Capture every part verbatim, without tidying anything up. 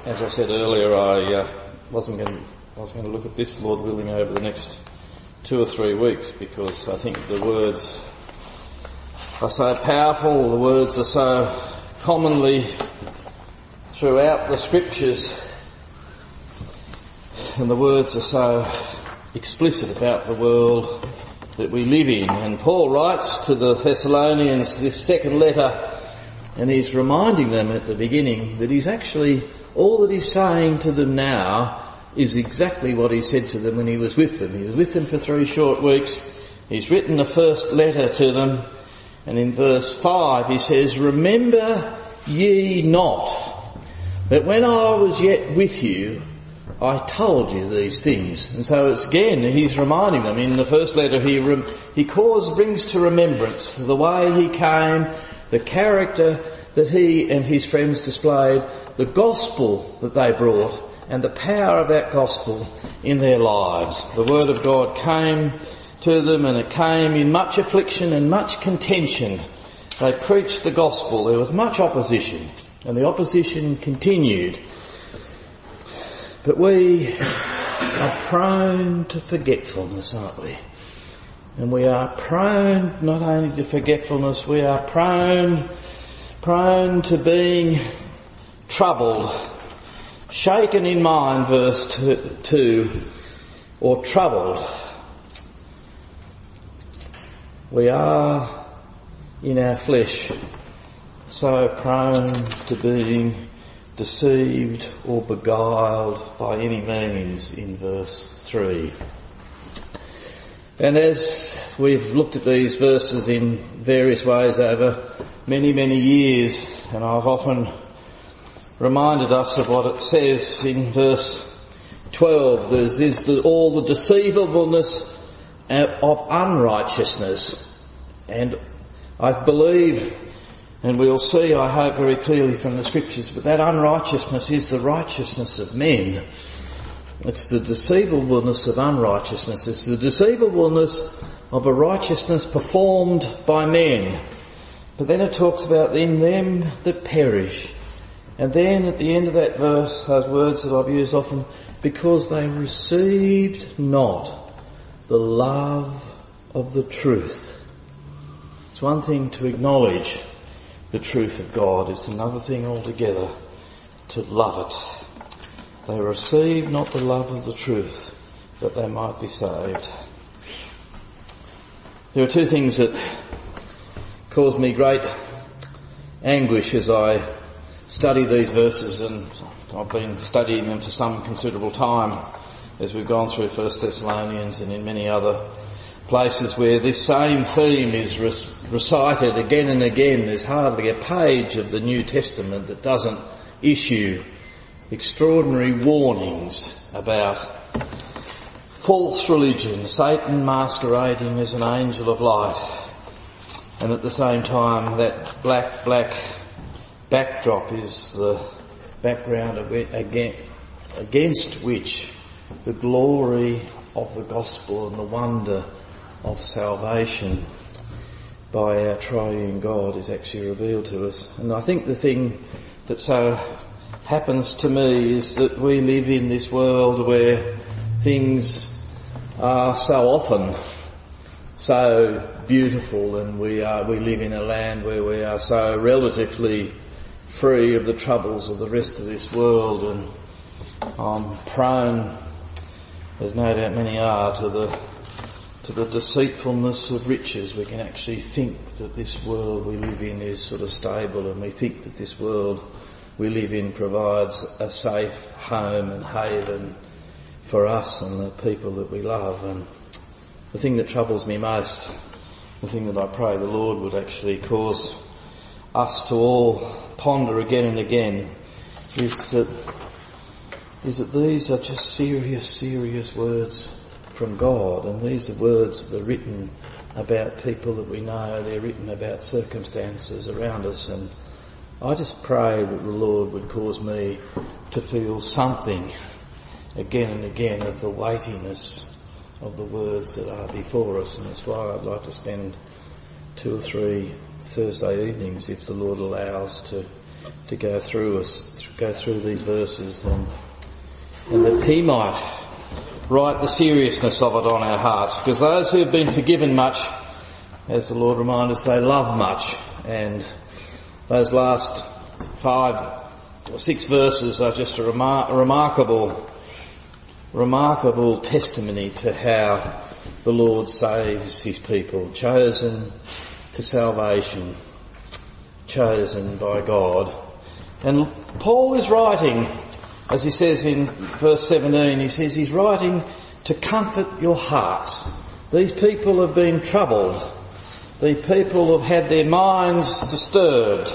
as I said earlier, I uh, wasn't going I was going to look at this, Lord willing, over the next two or three weeks, because I think the words are so powerful, the words are so commonly throughout the scriptures, and the words are so explicit about the world that we live in. And Paul writes to the Thessalonians this second letter, and he's reminding them at the beginning that he's actually, all that he's saying to them now is exactly what he said to them when he was with them. He was with them for three short weeks. He's written the first letter to them, and in verse five he says, "Remember ye not that when I was yet with you, I told you these things." And so it's again, he's reminding them. In the first letter he rem- he calls, brings to remembrance the way he came, the character that he and his friends displayed, the gospel that they brought, and the power of that gospel in their lives. The word of God came to them, and it came in much affliction and much contention. They preached the gospel. There was much opposition, and the opposition continued. But we are prone to forgetfulness, aren't we? And we are prone not only to forgetfulness, we are prone, prone to being troubled. Shaken in mind, verse two, or troubled. We are in our flesh so prone to being deceived or beguiled by any means in verse three. And as we've looked at these verses in various ways over many, many years, and I've often reminded us of what it says in verse twelve. There is the, all the deceivableness of unrighteousness. And I believe, and we'll see, I hope, very clearly from the scriptures, but that unrighteousness is the righteousness of men. It's the deceivableness of unrighteousness. It's the deceivableness of a righteousness performed by men. But then it talks about in them that perish. And then at the end of that verse, those words that I've used often, because they received not the love of the truth. It's one thing to acknowledge the truth of God. It's another thing altogether to love it. They received not the love of the truth, that they might be saved. There are two things that cause me great anguish as I study these verses, and I've been studying them for some considerable time as we've gone through First Thessalonians and in many other places where this same theme is recited again and again. There's hardly a page of the New Testament that doesn't issue extraordinary warnings about false religion, Satan masquerading as an angel of light, and at the same time that black, black backdrop is the background against which the glory of the gospel and the wonder of salvation by our triune God is actually revealed to us. And I think the thing that so happens to me is that we live in this world where things are so often so beautiful, and we are we live in a land where we are so relatively free of the troubles of the rest of this world, and I'm prone, as no doubt many are, to the to the deceitfulness of riches. We can actually think that this world we live in is sort of stable, and we think that this world we live in provides a safe home and haven for us and the people that we love. And the thing that troubles me most, the thing that I pray the Lord would actually cause us to all ponder again and again, is that is that these are just serious, serious words from God, and these are words that are written about people that we know. They're written about circumstances around us, and I just pray that the Lord would cause me to feel something again and again of the weightiness of the words that are before us, and that's why I'd like to spend two or three Thursday evenings, if the Lord allows, to to go through us, go through these verses, and, and that he might write the seriousness of it on our hearts, because those who have been forgiven much, as the Lord reminds us, they love much. And those last five or six verses are just a, remar- a remarkable, remarkable testimony to how the Lord saves his people, chosen to salvation, chosen by God. And Paul is writing, as he says in verse seventeen, he says he's writing to comfort your hearts. These people have been troubled. These people have had their minds disturbed.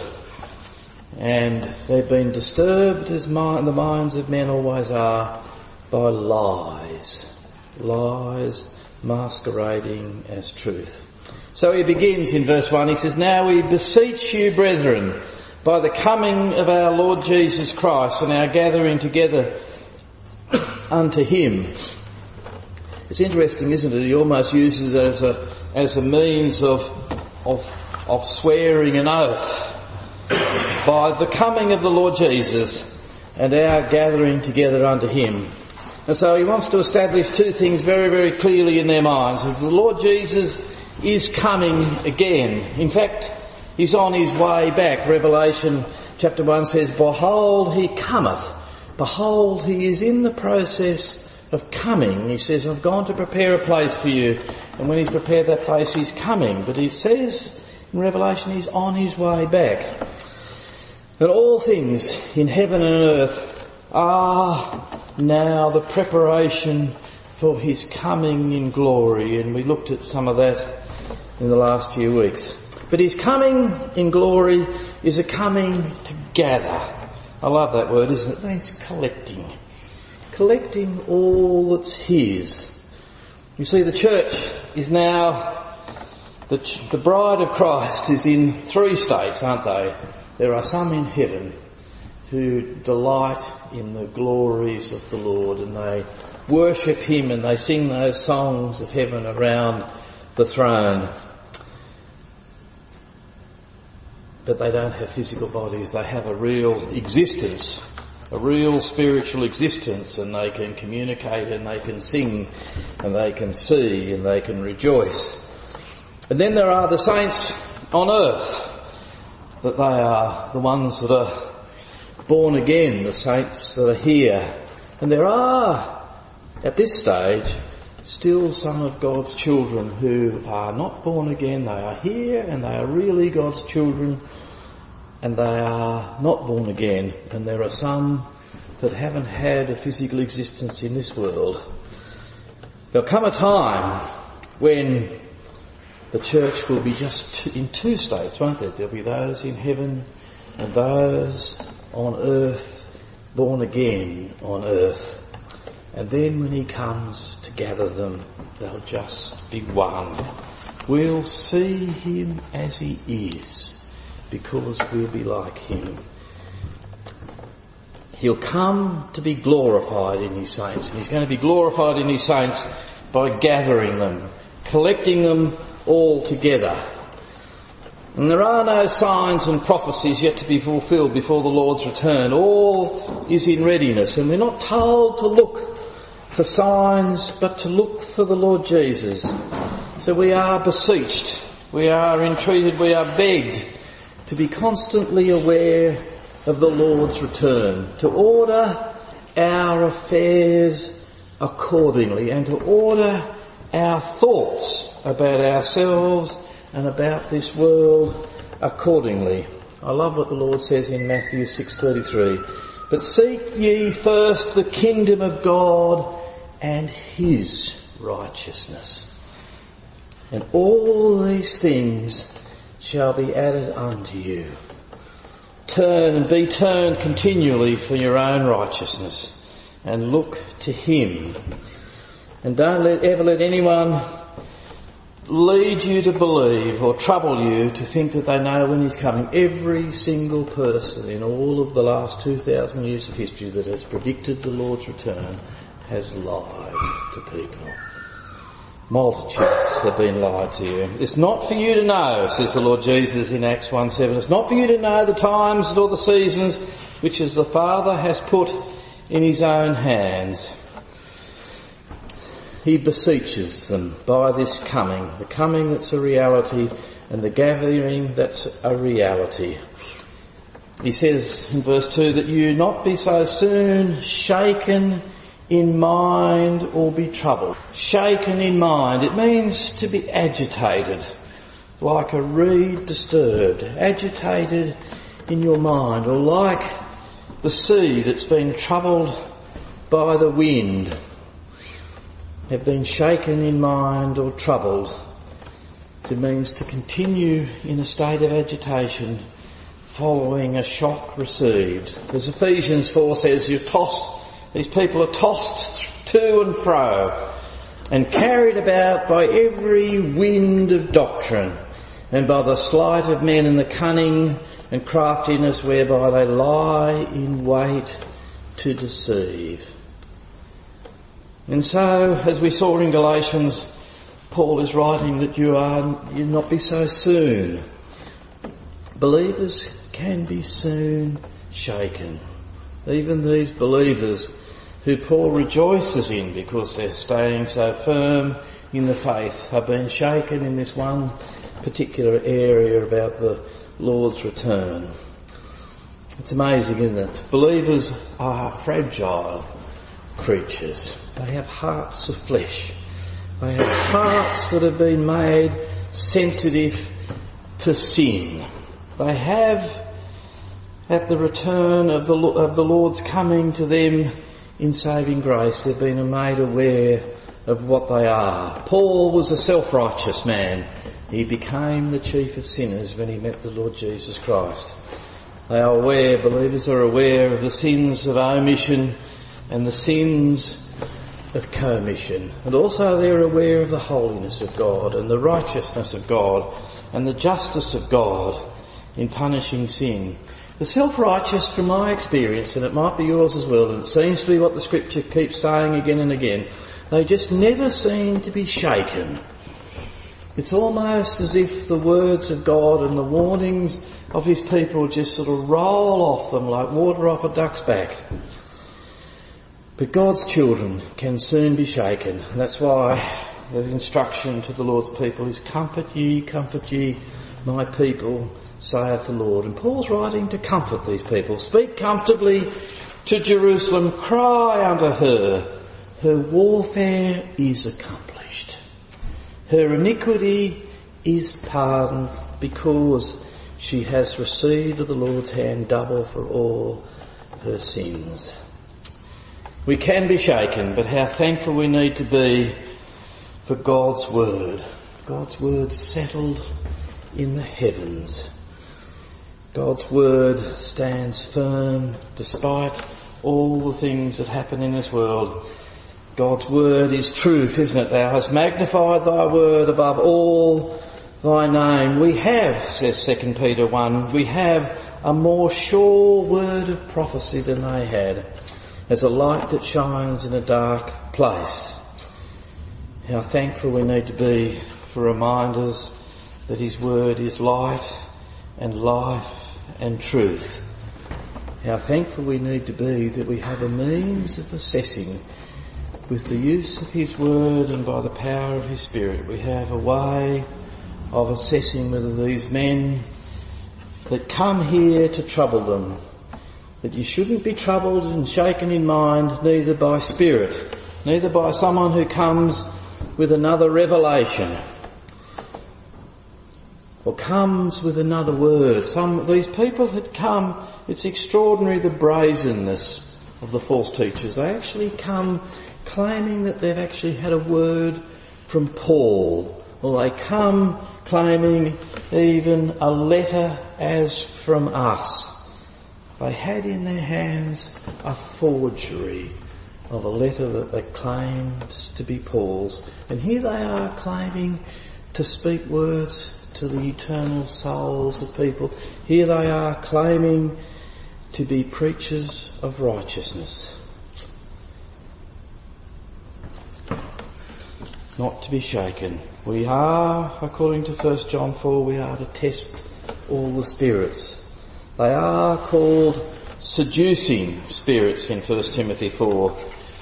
And they've been disturbed, as mind, the minds of men always are, by lies. Lies masquerading as truth. So he begins in verse one, he says, "Now we beseech you, brethren, by the coming of our Lord Jesus Christ and our gathering together unto him." It's interesting, isn't it? He almost uses it as a as a means of of of swearing an oath. By the coming of the Lord Jesus and our gathering together unto him. And so he wants to establish two things very, very clearly in their minds. As the Lord Jesus is coming again. In fact, he's on his way back. Revelation chapter one says, "Behold, he cometh." Behold, he is in the process of coming. He says, "I've gone to prepare a place for you." And when he's prepared that place, he's coming. But he says in Revelation, he's on his way back. And all things in heaven and earth are now the preparation for his coming in glory. And we looked at some of that in the last few weeks. But his coming in glory is a coming to gather. I love that word, isn't it? It means collecting. Collecting all that's his. You see, the church is now, the, the bride of Christ is in three states, aren't they? There are some in heaven who delight in the glories of the Lord, and they worship him and they sing those songs of heaven around the throne. But they don't have physical bodies. They have a real existence, a real spiritual existence, and they can communicate and they can sing and they can see and they can rejoice. And then there are the saints on earth, that they are the ones that are born again, the saints that are here. And there are, at this stage, still some of God's children who are not born again. They are here and they are really God's children, and they are not born again. And there are some that haven't had a physical existence in this world. There'll come a time when the church will be just in two states, won't there? There'll be those in heaven and those on earth, born again on earth. And then when he comes to gather them, they'll just be one. We'll see him as he is, because we'll be like him. He'll come to be glorified in his saints, and he's going to be glorified in his saints by gathering them, collecting them all together. And there are no signs and prophecies yet to be fulfilled before the Lord's return. All is in readiness, and we're not told to look for signs, but to look for the Lord Jesus. So we are beseeched, we are entreated, we are begged to be constantly aware of the Lord's return, to order our affairs accordingly, and to order our thoughts about ourselves and about this world accordingly. I love what the Lord says in Matthew six thirty-three. "But seek ye first the kingdom of God and his righteousness, and all these things shall be added unto you." Turn and be turned continually for your own righteousness, and look to him. And don't let, ever let anyone lead you to believe or trouble you to think that they know when he's coming. Every single person in all of the last two thousand years of history that has predicted the Lord's return has lied to people. multitudes have been lied to you. It's not for you to know, says the Lord Jesus in Acts one seven. It's not for you to know the times nor the seasons which as the Father has put in his own hands. He beseeches them by this coming, the coming that's a reality and the gathering that's a reality. He says in verse two that you not be so soon shaken in mind or be troubled. Shaken in mind, it means to be agitated, like a reed disturbed, agitated in your mind, or like the sea that's been troubled by the wind. Have been shaken in mind or troubled. It means to continue in a state of agitation following a shock received. As Ephesians four says, you're tossed, these people are tossed to and fro and carried about by every wind of doctrine and by the sleight of men and the cunning and craftiness whereby they lie in wait to deceive. And so, as we saw in Galatians, Paul is writing that you are, you not be so soon. Believers can be soon shaken. Even these believers who Paul rejoices in because they're staying so firm in the faith have been shaken in this one particular area about the Lord's return. It's amazing, isn't it? Believers are fragile creatures. They have hearts of flesh. They have hearts that have been made sensitive to sin. They have, at the return of the, of the Lord's coming to them in saving grace, they've been made aware of what they are. Paul was a self-righteous man. He became the chief of sinners when he met the Lord Jesus Christ. They are aware, believers are aware of the sins of omission and the sins of commission. And also they're aware of the holiness of God and the righteousness of God and the justice of God in punishing sin. The self-righteous, from my experience, and it might be yours as well, and it seems to be what the scripture keeps saying again and again, they just never seem to be shaken. It's almost as if the words of God and the warnings of his people just sort of roll off them like water off a duck's back. But God's children can soon be shaken. And that's why the instruction to the Lord's people is, comfort ye, comfort ye, my people, saith the Lord. And Paul's writing to comfort these people. Speak comfortably to Jerusalem, cry unto her, her warfare is accomplished. Her iniquity is pardoned because she has received of the Lord's hand double for all her sins. We can be shaken, but how thankful we need to be for God's word. God's word settled in the heavens. God's word stands firm despite all the things that happen in this world. God's word is truth, isn't it? Thou hast magnified thy word above all thy name. We have, says Second Peter one, we have a more sure word of prophecy than they had, as a light that shines in a dark place. How thankful we need to be for reminders that his word is light and life and truth. How thankful we need to be that we have a means of assessing, with the use of his word and by the power of his spirit, we have a way of assessing whether these men that come here to trouble them, that you shouldn't be troubled and shaken in mind, neither by spirit, neither by someone who comes with another revelation, or comes with another word. Some, these people had come, it's extraordinary the brazenness of the false teachers. They actually come claiming that they've actually had a word from Paul, or they come claiming even a letter as from us. They had in their hands a forgery of a letter that they claimed to be Paul's. And here they are claiming to speak words to the eternal souls of people. Here they are claiming to be preachers of righteousness. not to be shaken. We are, according to First John four, we are to test all the spirits. They are called seducing spirits in First Timothy four.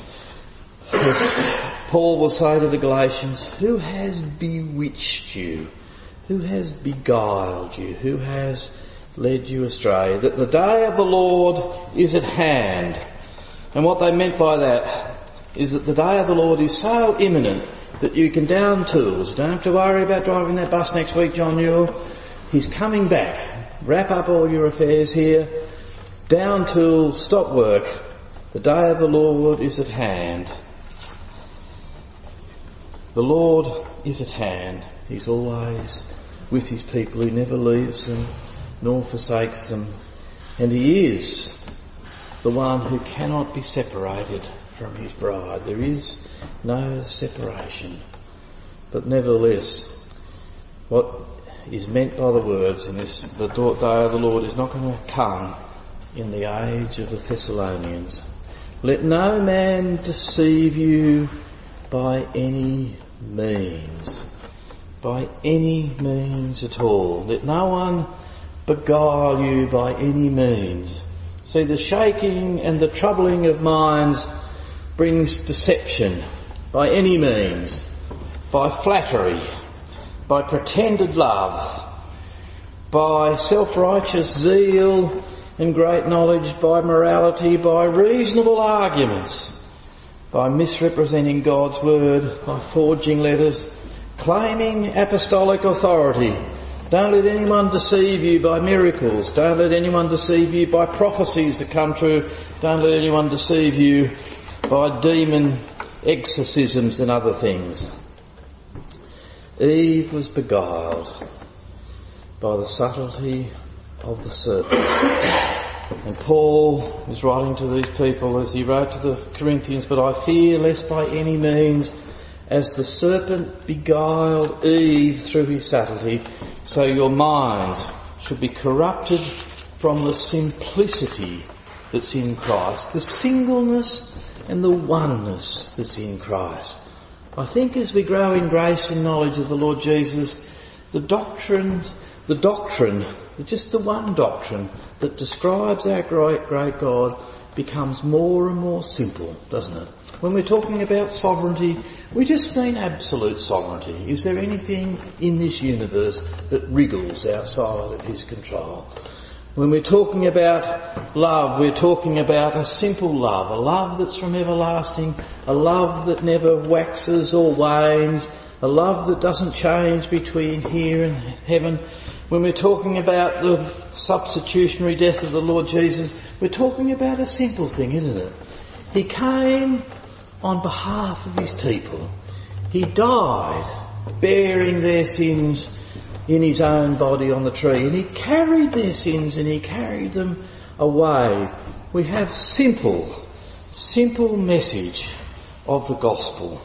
As Paul will say to the Galatians, who has bewitched you? Who has beguiled you? Who has led you astray? That the day of the Lord is at hand. And what they meant by that is that the day of the Lord is so imminent that you can down tools. You don't have to worry about driving that bus next week, John Newell. He's coming back. Wrap up all your affairs here. Down tools, stop work. The day of the Lord is at hand. The Lord is at hand. He's always with his people. He never leaves them nor forsakes them. And he is the one who cannot be separated from his bride. There is no separation. But nevertheless, what is meant by the words in this, the day of the Lord is not going to come in the age of the Thessalonians. Let no man deceive you by any means. By any means at all. Let no one beguile you by any means. See, the shaking and the troubling of minds brings deception by any means, by flattery, by pretended love, by self-righteous zeal and great knowledge, by morality, by reasonable arguments, by misrepresenting God's word, by forging letters, claiming apostolic authority. Don't let anyone deceive you by miracles. Don't let anyone deceive you by prophecies that come true. Don't let anyone deceive you by demon exorcisms and other things. Eve was beguiled by the subtlety of the serpent. And Paul is writing to these people as he wrote to the Corinthians, but I fear lest by any means, as the serpent beguiled Eve through his subtlety, so your minds should be corrupted from the simplicity that's in Christ, the singleness and the oneness that's in Christ. I think as we grow in grace and knowledge of the Lord Jesus, the doctrine, the doctrine, just the one doctrine that describes our great, great God becomes more and more simple, doesn't it? When we're talking about sovereignty, we just mean absolute sovereignty. Is there anything in this universe that wriggles outside of his control? When we're talking about love, we're talking about a simple love, a love that's from everlasting, a love that never waxes or wanes, a love that doesn't change between here and heaven. When we're talking about the substitutionary death of the Lord Jesus, we're talking about a simple thing, isn't it? He came on behalf of his people. He died bearing their sins in his own body on the tree, and he carried their sins and he carried them away. We have simple, simple message of the gospel.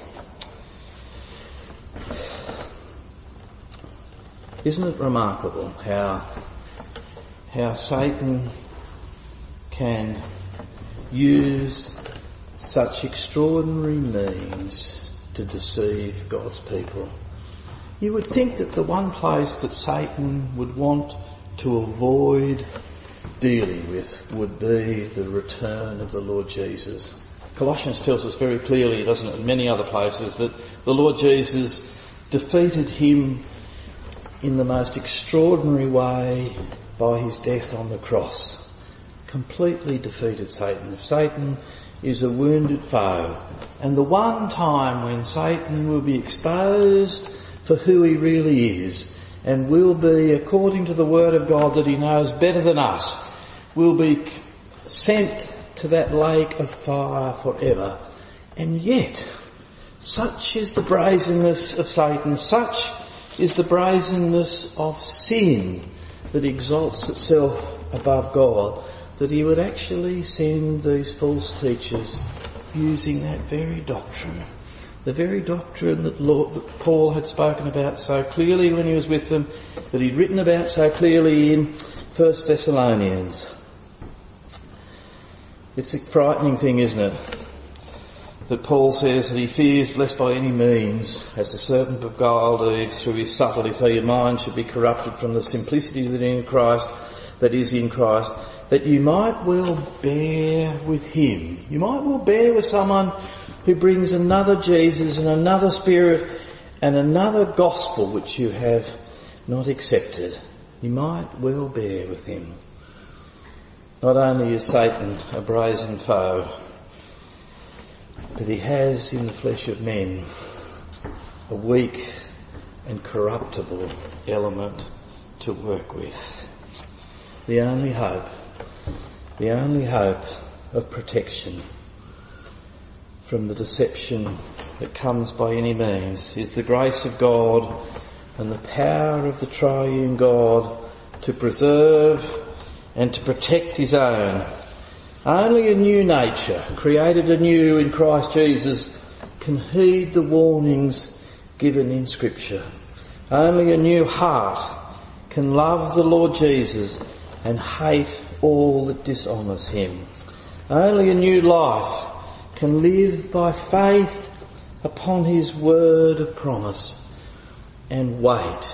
Isn't it remarkable how, how Satan can use such extraordinary means to deceive God's people? You would think that the one place that Satan would want to avoid dealing with would be the return of the Lord Jesus. Colossians tells us very clearly, doesn't it, in many other places, that the Lord Jesus defeated him in the most extraordinary way by his death on the cross. Completely defeated Satan. If Satan is a wounded foe, and the one time when Satan will be exposed for who he really is, and will be, according to the word of God that he knows better than us, will be sent to that lake of fire forever. And yet, such is the brazenness of Satan, such is the brazenness of sin that exalts itself above God, that he would actually send these false teachers using that very doctrine. The very doctrine that, Lord, that Paul had spoken about so clearly when he was with them, that he'd written about so clearly in First Thessalonians. It's a frightening thing, isn't it? that Paul says that he fears lest by any means, as the serpent beguiled Eve through his subtlety, so your mind should be corrupted from the simplicity that in Christ, that is in Christ, that you might well bear with him. You might well bear with someone who brings another Jesus and another Spirit and another gospel which you have not accepted. You might well bear with him. Not only is Satan a brazen foe, but he has in the flesh of men a weak and corruptible element to work with. The only hope, the only hope of protection from the deception that comes by any means is the grace of God and the power of the triune God to preserve and to protect his own. Only a new nature, created anew in Christ Jesus, can heed the warnings given in Scripture. Only a new heart can love the Lord Jesus and hate all that dishonours him. Only a new life can live by faith upon his word of promise and wait.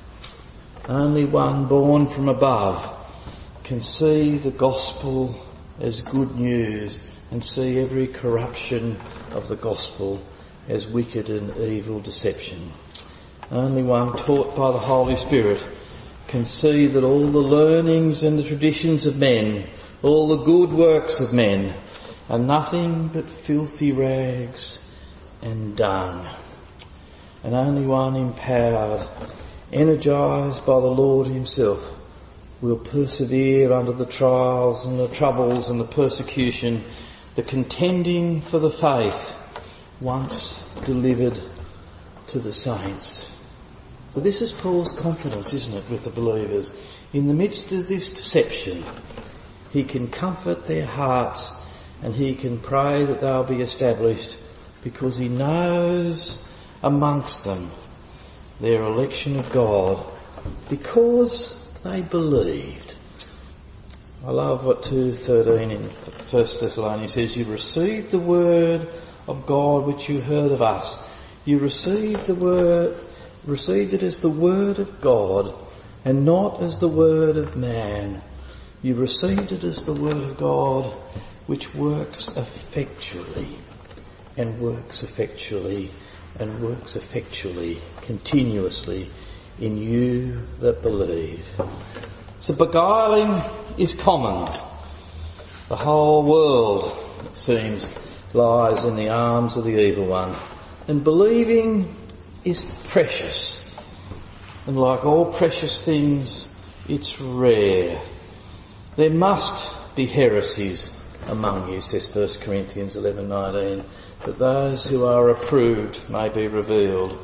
Only one born from above can see the gospel as good news and see every corruption of the gospel as wicked and evil deception. Only one taught by the Holy Spirit can see that all the learnings and the traditions of men, all the good works of men, are nothing but filthy rags and dung. And only one empowered, energised by the Lord himself, will persevere under the trials and the troubles and the persecution, the contending for the faith once delivered to the saints. So this is Paul's confidence, isn't it, with the believers? In the midst of this deception, he can comfort their hearts and he can pray that they'll be established because he knows amongst them their election of God because they believed. I love what two thirteen in First Thessalonians says, you received the word of God which you heard of us. You received the word, received it as the word of God and not as the word of man. You received it as the word of God which works effectually and works effectually and works effectually continuously in you that believe. So beguiling is common. The whole world, it seems, lies in the arms of the evil one. And believing is precious. And like all precious things, it's rare. There must be heresies among you, says First Corinthians eleven nineteen, that those who are approved may be revealed.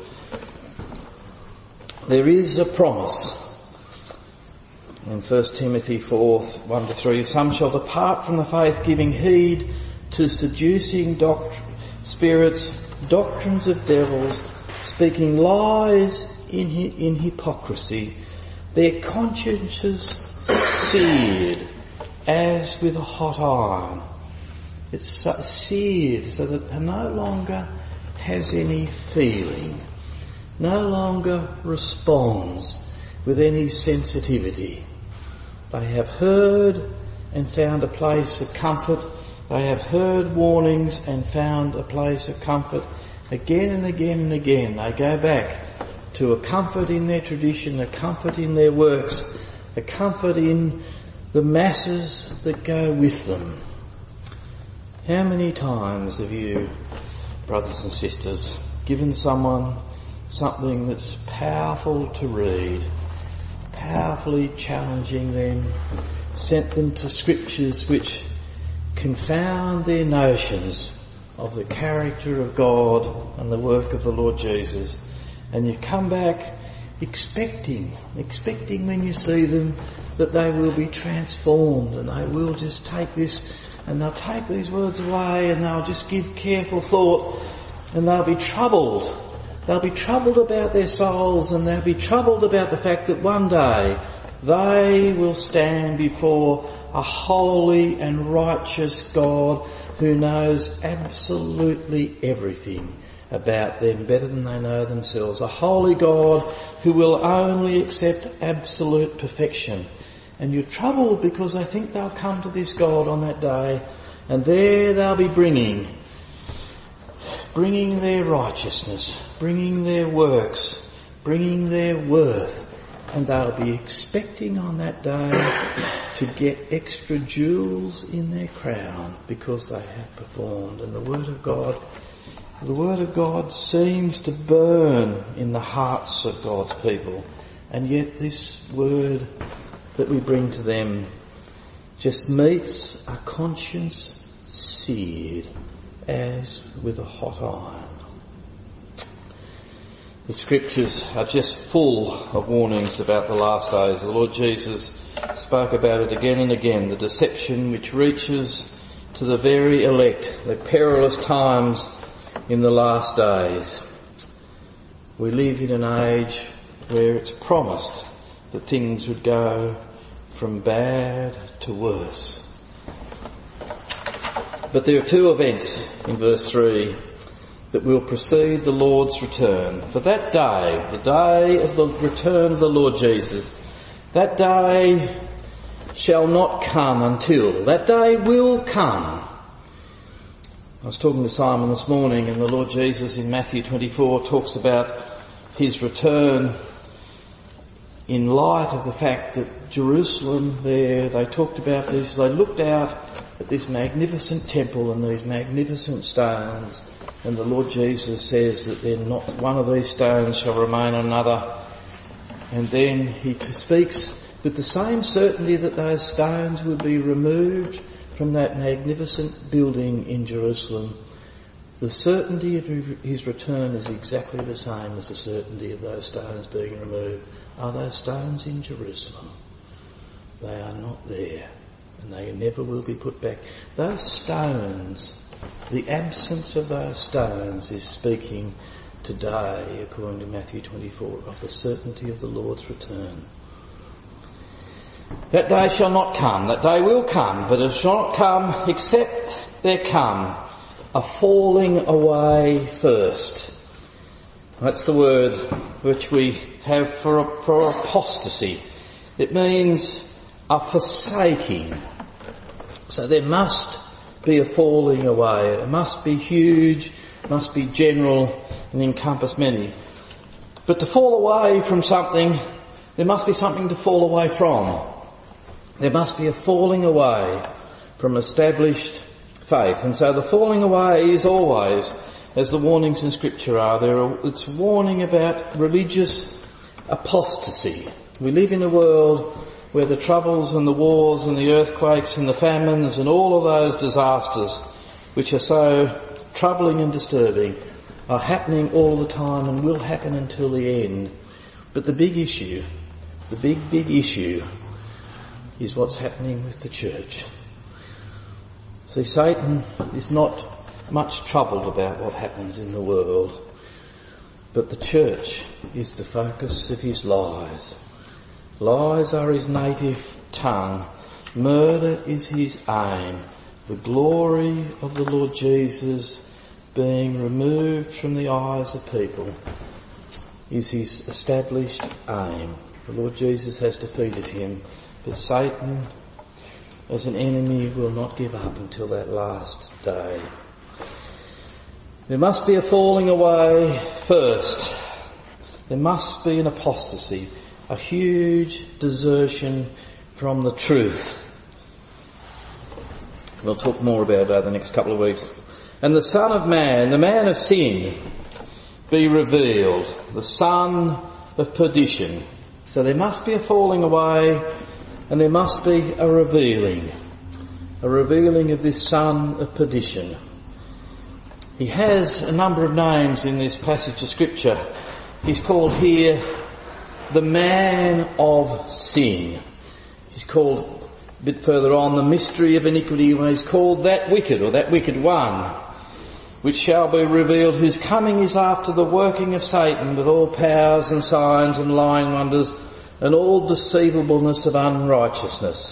There is a promise in First Timothy four, one to three, some shall depart from the faith, giving heed to seducing doct- spirits, doctrines of devils, speaking lies in, hi- in hypocrisy, their consciences seared as with a hot iron. It's so seared so that it no longer has any feeling, no longer responds with any sensitivity. They have heard and found a place of comfort. They have heard warnings and found a place of comfort. Again and again and again they go back to a comfort in their tradition, a comfort in their works, a comfort in the masses that go with them. How many times have you, brothers and sisters, given someone something that's powerful to read, powerfully challenging them, sent them to scriptures which confound their notions of the character of God and the work of the Lord Jesus, and you come back expecting, expecting when you see them that they will be transformed and they will just take this and they'll take these words away and they'll just give careful thought and they'll be troubled. They'll be troubled about their souls and they'll be troubled about the fact that one day They will stand before a holy and righteous God who knows absolutely everything about them better than they know themselves. A holy God who will only accept absolute perfection. And you're troubled because they think they'll come to this God on that day, and there they'll be bringing, bringing their righteousness, bringing their works, bringing their worth, and they'll be expecting on that day to get extra jewels in their crown because they have performed. And the Word of God, the Word of God seems to burn in the hearts of God's people, and yet this Word that we bring to them just meets a conscience seared as with a hot iron. The scriptures are just full of warnings about the last days. The Lord Jesus spoke about it again and again, the deception which reaches to the very elect, the perilous times in the last days. We live in an age where it's promised that things would go from bad to worse. But there are two events in verse three that will precede the Lord's return. For that day, the day of the return of the Lord Jesus, that day shall not come until, that day will come. I was talking to Simon this morning, and the Lord Jesus in Matthew twenty-four talks about his return in light of the fact that Jerusalem there, they talked about this, they looked out at this magnificent temple and these magnificent stones, and the Lord Jesus says that then not one of these stones shall remain on another. And then he t- speaks with the same certainty that those stones would be removed from that magnificent building in Jerusalem. The certainty of his return is exactly the same as the certainty of those stones being removed. Are those stones in Jerusalem? They are not there, and they never will be put back. Those stones, the absence of those stones is speaking today, according to Matthew twenty-four, of the certainty of the Lord's return. That day shall not come, that day will come, but it shall not come except there come a falling away first. That's the word which we have for, for apostasy. It means a forsaking. So there must be a falling away. It must be huge, must be general and encompass many. But to fall away from something, there must be something to fall away from. There must be a falling away from established faith. And so the falling away is always, as the warnings in Scripture are, there are, it's warning about religious apostasy. We live in a world where the troubles and the wars and the earthquakes and the famines and all of those disasters which are so troubling and disturbing are happening all the time and will happen until the end. But the big issue, the big, big issue is what's happening with the church. See, Satan is not much troubled about what happens in the world, but the church is the focus of his lies. Lies are his native tongue. Murder is his aim. The glory of the Lord Jesus being removed from the eyes of people is his established aim. The Lord Jesus has defeated him, but Satan as an enemy will not give up until that last day. There must be a falling away first. There must be an apostasy, a huge desertion from the truth. We'll talk more about it over the next couple of weeks. And the Son of Man, the man of sin, be revealed, the son of perdition. So there must be a falling away, and there must be a revealing, a revealing of this son of perdition. He has a number of names in this passage of Scripture. He's called here the man of sin. He's called a bit further on the mystery of iniquity, when he's called that wicked, or that wicked one, which shall be revealed, whose coming is after the working of Satan with all powers and signs and lying wonders and all deceivableness of unrighteousness.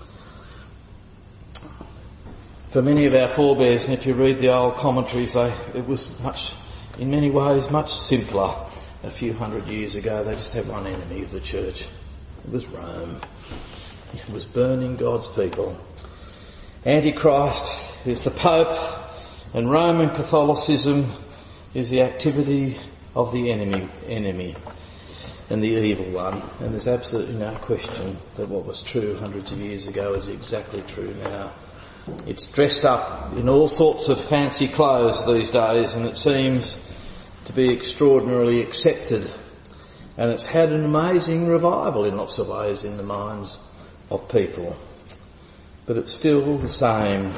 For many of our forebears, and if you read the old commentaries, they, it was much, in many ways, much simpler. A few hundred years ago, they just had one enemy of the church. It was Rome. It was burning God's people. Antichrist is the Pope, and Roman Catholicism is the activity of the enemy, enemy and the evil one. And there's absolutely no question that what was true hundreds of years ago is exactly true now. It's dressed up in all sorts of fancy clothes these days, and it seems to be extraordinarily accepted. And it's had an amazing revival in lots of ways in the minds of people. But it's still the same,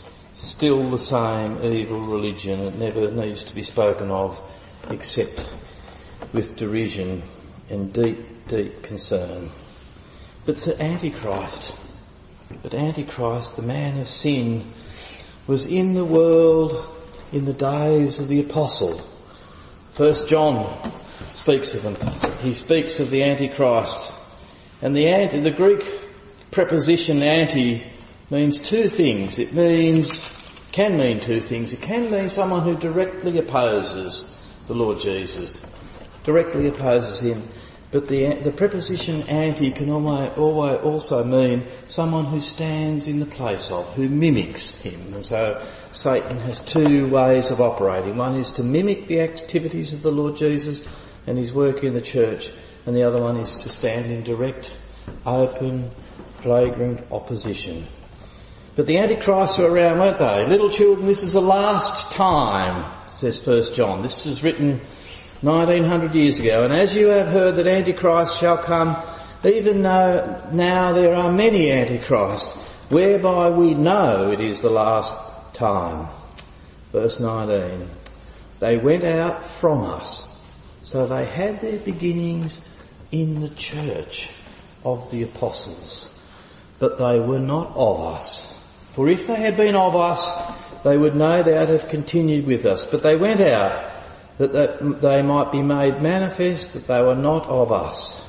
still the same evil religion. It never needs to be spoken of except with derision and deep, deep concern. But the Antichrist, but Antichrist, the man of sin, was in the world in the days of the apostle. First John speaks of him. He speaks of the Antichrist. And the anti, the Greek preposition anti means two things. It means, can mean two things. It can mean someone who directly opposes the Lord Jesus, directly opposes him. But the the preposition anti can always, always also mean someone who stands in the place of, who mimics him. And so Satan has two ways of operating. One is to mimic the activities of the Lord Jesus and his work in the church, and the other one is to stand in direct, open, flagrant opposition. But the Antichrists were around, weren't they? Little children, this is the last time, says First John. This was written nineteen hundred years ago. And as you have heard that Antichrist shall come, even though now there are many Antichrists, whereby we know it is the last time. Verse nineteen. They went out from us. So they had their beginnings in the church of the apostles. But they were not of us. For if they had been of us, they would no doubt have continued with us. But they went out that they might be made manifest that they were not of us.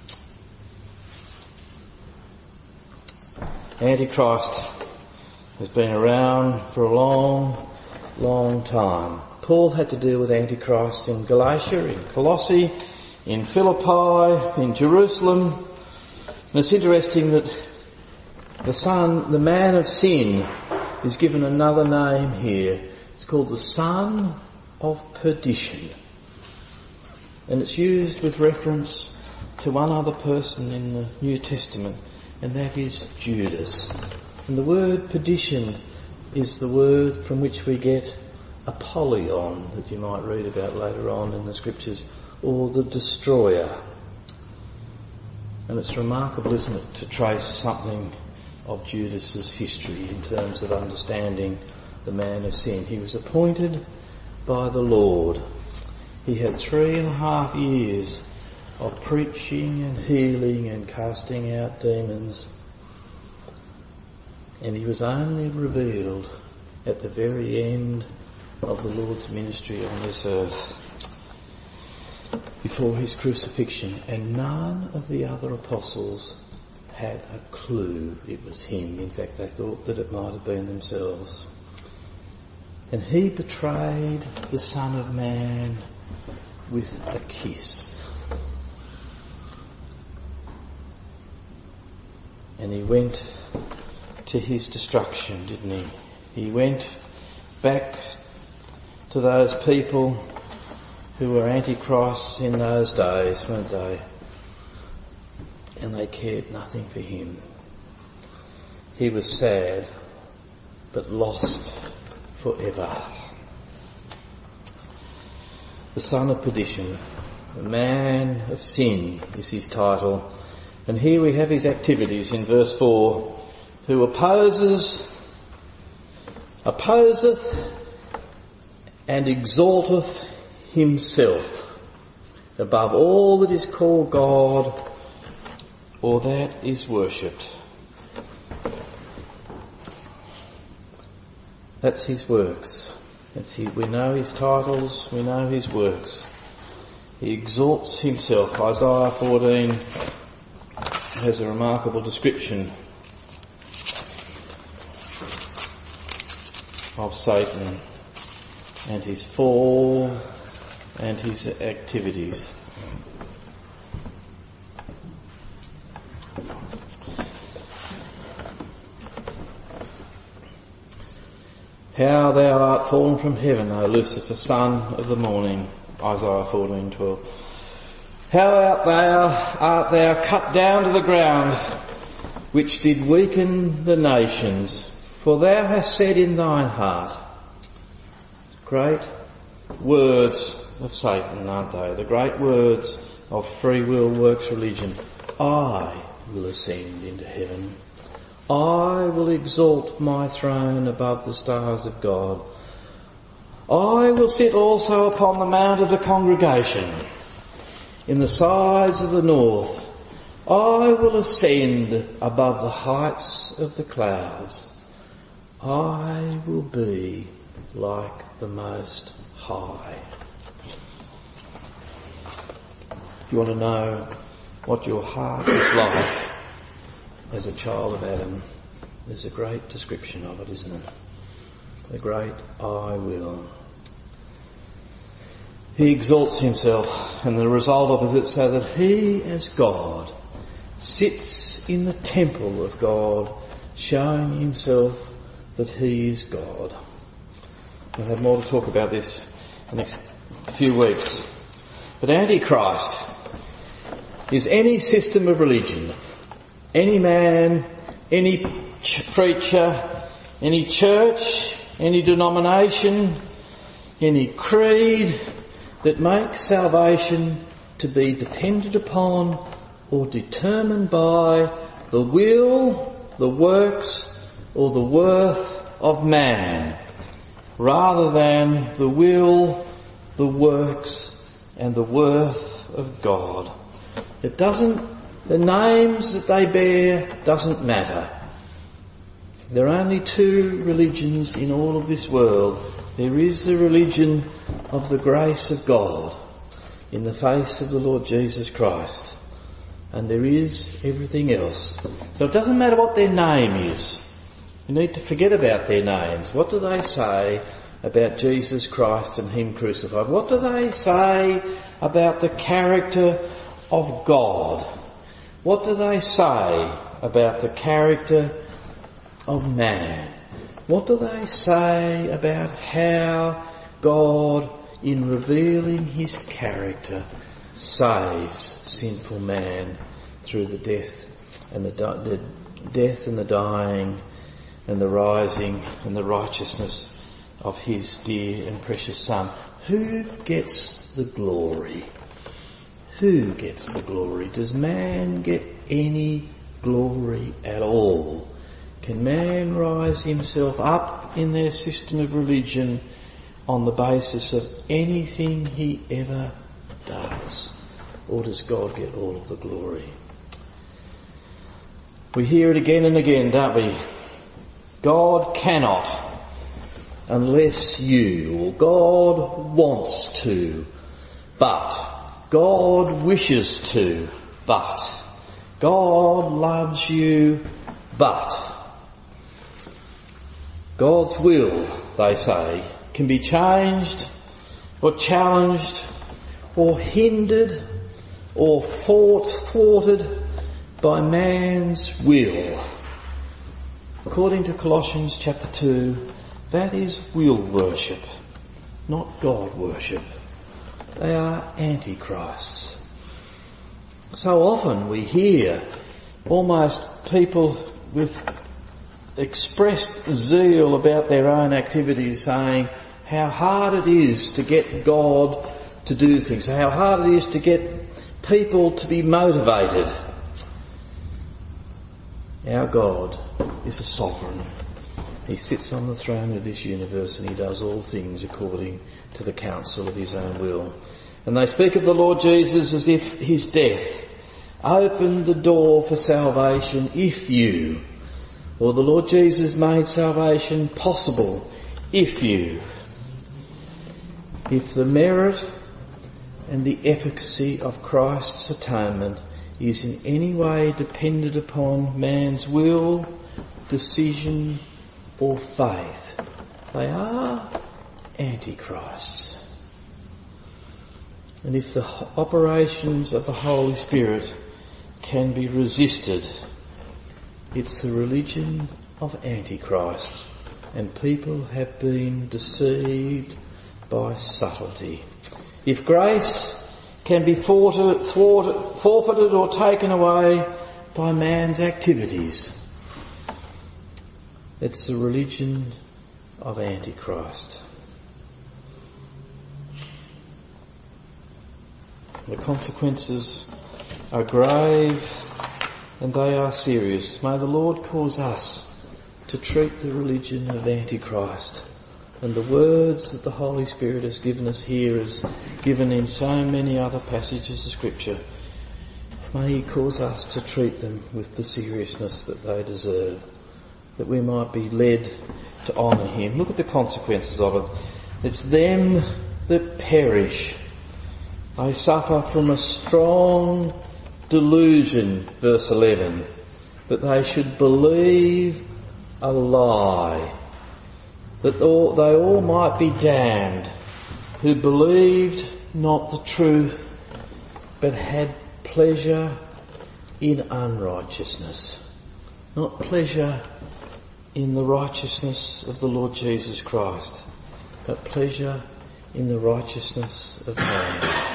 Antichrist has been around for a long, long time. Paul had to deal with Antichrist in Galatia, in Colossae, in Philippi, in Jerusalem. And it's interesting that the son, the man of sin, is given another name here. It's called the son of perdition. And it's used with reference to one other person in the New Testament, and that is Judas. And the word perdition is the word from which we get Apollyon, that you might read about later on in the scriptures, or the destroyer. And it's remarkable, isn't it, to trace something of Judas's history in terms of understanding the man of sin. He was appointed by the Lord. He had three and a half years of preaching and healing and casting out demons. And he was only revealed at the very end of the Lord's ministry on this earth, before his crucifixion. And none of the other apostles had a clue it was him. In fact, they thought that it might have been themselves. And he betrayed the Son of Man with a kiss. And he went to his destruction, didn't he? He went back to those people who were antichrists in those days, weren't they? And they cared nothing for him. He was sad, but lost forever. The son of perdition, the man of sin is his title. And here we have his activities in verse four. Who opposes, opposeth and exalteth himself above all that is called God or that is worshipped. That's his works. That's his, we know his titles, we know his works. He exalts himself. Isaiah fourteen has a remarkable description of Satan and his fall and his activities. How thou art fallen from heaven, O Lucifer, son of the morning. Isaiah fourteen twelve. How art thou, art thou cut down to the ground, which did weaken the nations, for thou hast said in thine heart. Great words of Satan, aren't they? The great words of free will works religion. I will ascend into heaven. I will exalt my throne above the stars of God. I will sit also upon the mount of the congregation, in the sides of the north. I will ascend above the heights of the clouds. I will be like the Most High. If you want to know what your heart is like as a child of Adam, there's a great description of it, isn't it? The great I will. He exalts himself, and the result of it is so that he, as God, sits in the temple of God, showing himself that he is God. We'll have more to talk about this the next few weeks. But Antichrist is any system of religion, any man, any ch- preacher, any church, any denomination, any creed that makes salvation to be dependent upon or determined by the will, the works, or the worth of man, rather than the will, the works, and the worth of God. It doesn't, the names that they bear doesn't matter. There are only two religions in all of this world. There is the religion of the grace of God in the face of the Lord Jesus Christ. And there is everything else. So it doesn't matter what their name is. You need to forget about their names. What do they say about Jesus Christ and Him crucified? What do they say about the character of God? What do they say about the character of man? What do they say about how God, in revealing His character, saves sinful man through the death and the, di- the death and the dying and the rising and the righteousness of His dear and precious Son? Who gets the glory? Who gets the glory? Does man get any glory at all? Can man rise himself up in their system of religion on the basis of anything he ever does? Or does God get all of the glory? We hear it again and again, don't we? God cannot unless you, or God wants to, but God wishes to, but God loves you, but God's will, they say, can be changed or challenged or hindered or fought, thwarted by man's will. According to Colossians chapter two, that is will worship, not God worship. They are antichrists. So often we hear almost people with expressed zeal about their own activities saying how hard it is to get God to do things, how hard it is to get people to be motivated. Our God is a sovereign. He sits on the throne of this universe and He does all things according to the counsel of His own will. And they speak of the Lord Jesus as if His death opened the door for salvation if you, or the Lord Jesus made salvation possible if you. If the merit and the efficacy of Christ's atonement is in any way dependent upon man's will, decision or faith, they are antichrists. And if the operations of the Holy Spirit can be resisted, it's the religion of Antichrist, and people have been deceived by subtlety. If grace can be thwarted, thwarted, forfeited or taken away by man's activities, it's the religion of Antichrist. The consequences are grave and they are serious. May the Lord cause us to treat the religion of Antichrist and the words that the Holy Spirit has given us here as given in so many other passages of Scripture. May He cause us to treat them with the seriousness that they deserve, that we might be led to honour Him. Look at the consequences of it. It's them that perish. They suffer from a strong delusion, verse eleven, that they should believe a lie, that all, they all might be damned, who believed not the truth, but had pleasure in unrighteousness. Not pleasure in the righteousness of the Lord Jesus Christ, but pleasure in the righteousness of man.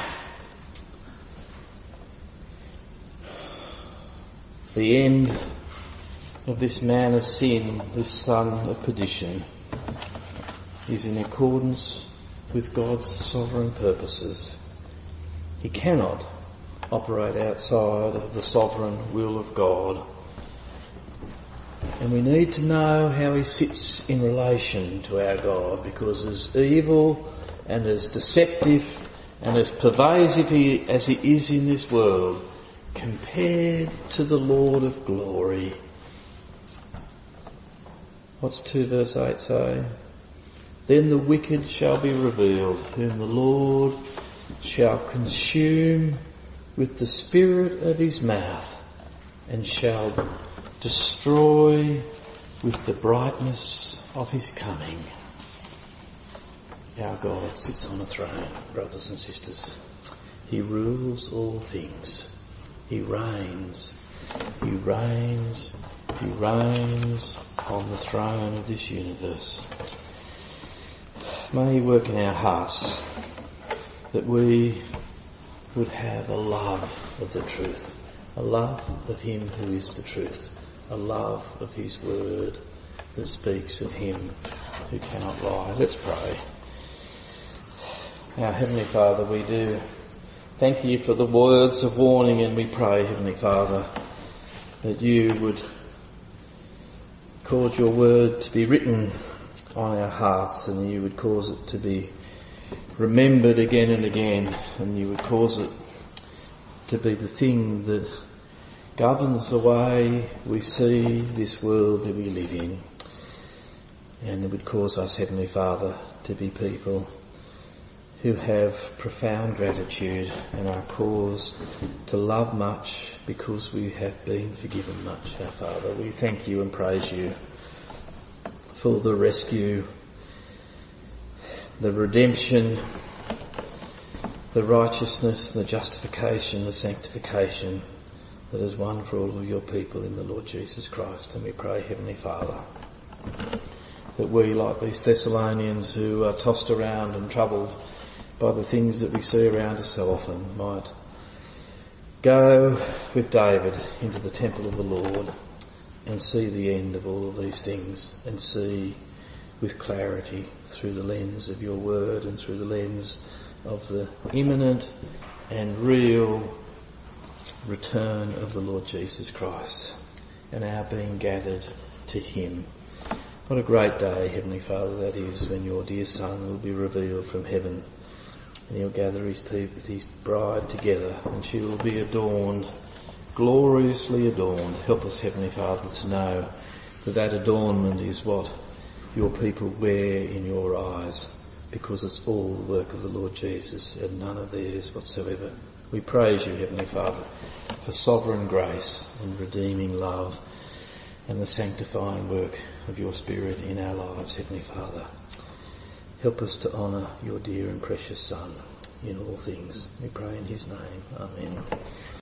The end of this man of sin, this son of perdition, is in accordance with God's sovereign purposes. He cannot operate outside of the sovereign will of God. And we need to know how he sits in relation to our God, because as evil and as deceptive and as pervasive he, as he is in this world, compared to the Lord of glory. What's two verse eight say? Then the wicked shall be revealed, whom the Lord shall consume with the spirit of his mouth, and shall destroy with the brightness of his coming. Our God sits on a throne, brothers and sisters. He rules all things. He reigns, he reigns, he reigns on the throne of this universe. May he work in our hearts that we would have a love of the truth, a love of him who is the truth, a love of his word that speaks of him who cannot lie. Let's pray. Our Heavenly Father, we do thank you for the words of warning, and we pray, Heavenly Father, that you would cause your word to be written on our hearts, and you would cause it to be remembered again and again, and you would cause it to be the thing that governs the way we see this world that we live in. And it would cause us, Heavenly Father, to be people who have profound gratitude and are caused to love much because we have been forgiven much, our Father. We thank you and praise you for the rescue, the redemption, the righteousness, the justification, the sanctification that is won for all of your people in the Lord Jesus Christ. And we pray, Heavenly Father, that we, like these Thessalonians who are tossed around and troubled by the things that we see around us so often, might go with David into the temple of the Lord and see the end of all of these things, and see with clarity through the lens of your word and through the lens of the imminent and real return of the Lord Jesus Christ and our being gathered to him. What a great day, Heavenly Father, that is, when your dear Son will be revealed from heaven, and he'll gather his people, his bride together, and she will be adorned, gloriously adorned. Help us, Heavenly Father, to know that that adornment is what your people wear in your eyes, because it's all the work of the Lord Jesus and none of theirs whatsoever. We praise you, Heavenly Father, for sovereign grace and redeeming love and the sanctifying work of your Spirit in our lives, Heavenly Father. Help us to honour your dear and precious Son in all things. We pray in his name. Amen.